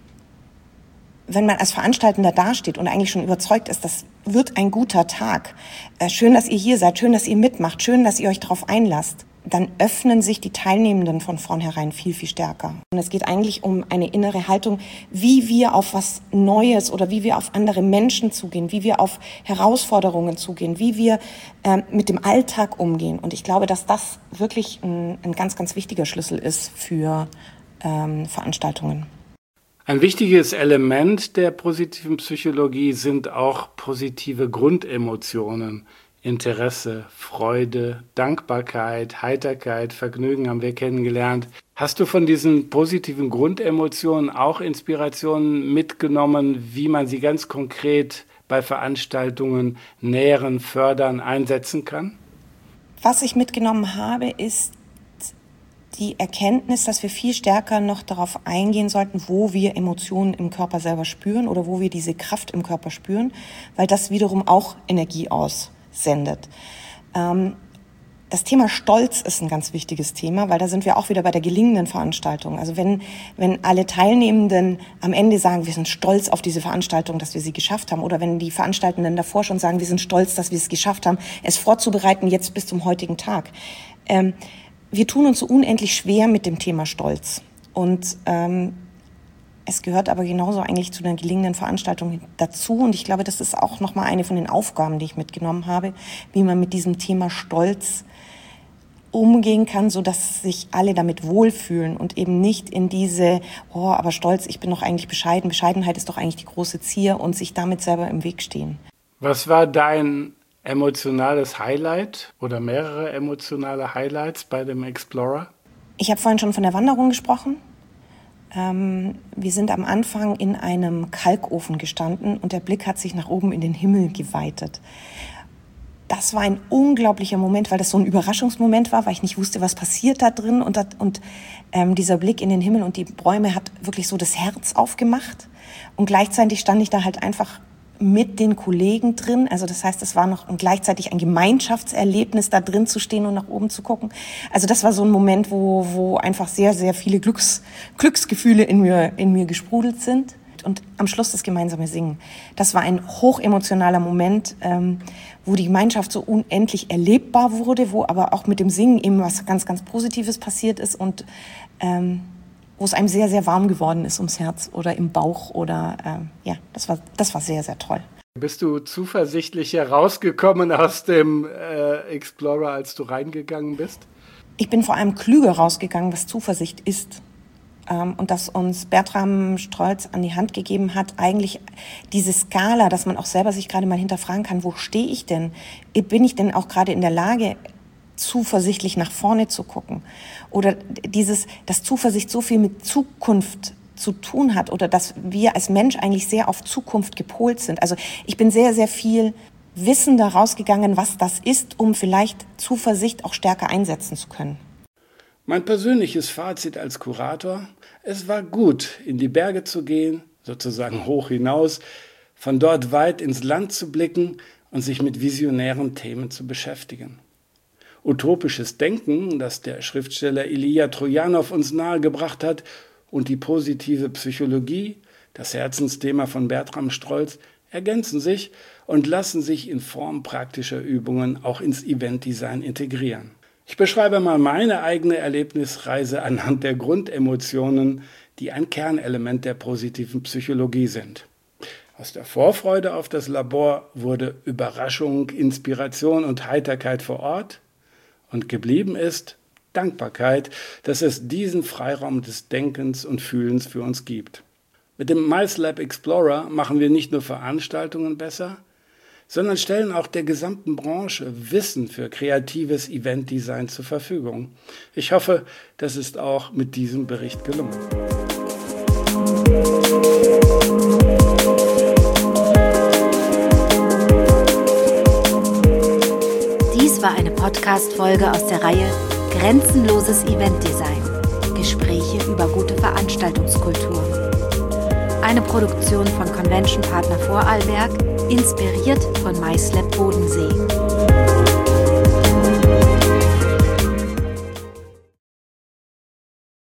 wenn man als Veranstaltender dasteht und eigentlich schon überzeugt ist, das wird ein guter Tag, schön, dass ihr hier seid, schön, dass ihr mitmacht, schön, dass ihr euch darauf einlasst, dann öffnen sich die Teilnehmenden von vornherein viel, viel stärker. Und es geht eigentlich um eine innere Haltung, wie wir auf was Neues oder wie wir auf andere Menschen zugehen, wie wir auf Herausforderungen zugehen, wie wir ähm, mit dem Alltag umgehen. Und ich glaube, dass das wirklich ein, ein ganz, ganz wichtiger Schlüssel ist für ähm, Veranstaltungen.
Ein wichtiges Element der positiven Psychologie sind auch positive Grundemotionen. Interesse, Freude, Dankbarkeit, Heiterkeit, Vergnügen haben wir kennengelernt. Hast du von diesen positiven Grundemotionen auch Inspirationen mitgenommen, wie man sie ganz konkret bei Veranstaltungen nähren, fördern, einsetzen kann?
Was ich mitgenommen habe, ist die Erkenntnis, dass wir viel stärker noch darauf eingehen sollten, wo wir Emotionen im Körper selber spüren oder wo wir diese Kraft im Körper spüren, weil das wiederum auch Energie aus sendet. Ähm, das Thema Stolz ist ein ganz wichtiges Thema, weil da sind wir auch wieder bei der gelingenden Veranstaltung. Also wenn, wenn alle Teilnehmenden am Ende sagen, wir sind stolz auf diese Veranstaltung, dass wir sie geschafft haben, oder wenn die Veranstaltenden davor schon sagen, wir sind stolz, dass wir es geschafft haben, es vorzubereiten, jetzt bis zum heutigen Tag. Ähm, wir tun uns so unendlich schwer mit dem Thema Stolz. Und ähm, es gehört aber genauso eigentlich zu einer gelingenden Veranstaltung dazu. Und ich glaube, das ist auch nochmal eine von den Aufgaben, die ich mitgenommen habe, wie man mit diesem Thema Stolz umgehen kann, sodass sich alle damit wohlfühlen und eben nicht in diese, oh, aber Stolz, ich bin doch eigentlich bescheiden, Bescheidenheit ist doch eigentlich die große Zier und sich damit selber im Weg stehen.
Was war dein emotionales Highlight oder mehrere emotionale Highlights bei dem Explorer?
Ich habe vorhin schon von der Wanderung gesprochen. Ähm, wir sind am Anfang in einem Kalkofen gestanden und der Blick hat sich nach oben in den Himmel geweitet. Das war ein unglaublicher Moment, weil das so ein Überraschungsmoment war, weil ich nicht wusste, was passiert da drin. Und, das, und ähm, dieser Blick in den Himmel und die Bäume hat wirklich so das Herz aufgemacht. Und gleichzeitig stand ich da halt einfach mit den Kollegen drin. Also das heißt, es war noch gleichzeitig ein Gemeinschaftserlebnis, da drin zu stehen und nach oben zu gucken. Also das war so ein Moment, wo, wo einfach sehr, sehr viele Glücks, Glücksgefühle in mir, in mir gesprudelt sind. Und am Schluss das gemeinsame Singen. Das war ein hochemotionaler Moment, ähm, wo die Gemeinschaft so unendlich erlebbar wurde, wo aber auch mit dem Singen eben was ganz, ganz Positives passiert ist und ähm, wo es einem sehr, sehr warm geworden ist ums Herz oder im Bauch oder ähm, ja, das war, das war sehr, sehr toll.
Bist du zuversichtlich herausgekommen aus dem äh, Explorer, als du reingegangen bist?
Ich bin vor allem klüger rausgegangen, was Zuversicht ist. Und dass uns Bertram Strolz an die Hand gegeben hat, eigentlich diese Skala, dass man auch selber sich gerade mal hinterfragen kann, wo stehe ich denn? Bin ich denn auch gerade in der Lage, zuversichtlich nach vorne zu gucken? Oder dieses, dass Zuversicht so viel mit Zukunft zu tun hat oder dass wir als Mensch eigentlich sehr auf Zukunft gepolt sind. Also ich bin sehr, sehr viel wissender rausgegangen, was das ist, um vielleicht Zuversicht auch stärker einsetzen zu können.
Mein persönliches Fazit als Kurator: Es war gut, in die Berge zu gehen, sozusagen hoch hinaus, von dort weit ins Land zu blicken und sich mit visionären Themen zu beschäftigen. Utopisches Denken, das der Schriftsteller Ilija Trojanow uns nahegebracht hat, und die positive Psychologie, das Herzensthema von Bertram Strolz, ergänzen sich und lassen sich in Form praktischer Übungen auch ins Eventdesign integrieren. Ich beschreibe mal meine eigene Erlebnisreise anhand der Grundemotionen, die ein Kernelement der positiven Psychologie sind. Aus der Vorfreude auf das Labor wurde Überraschung, Inspiration und Heiterkeit vor Ort und geblieben ist Dankbarkeit, dass es diesen Freiraum des Denkens und Fühlens für uns gibt. Mit dem MySlab Explorer machen wir nicht nur Veranstaltungen besser, sondern stellen auch der gesamten Branche Wissen für kreatives Eventdesign zur Verfügung. Ich hoffe, das ist auch mit diesem Bericht gelungen.
Dies war eine Podcast-Folge aus der Reihe Grenzenloses Eventdesign. Gespräche über gute Veranstaltungskultur. Eine Produktion von Convention Partner Vorarlberg, inspiriert von MySlab Bodensee.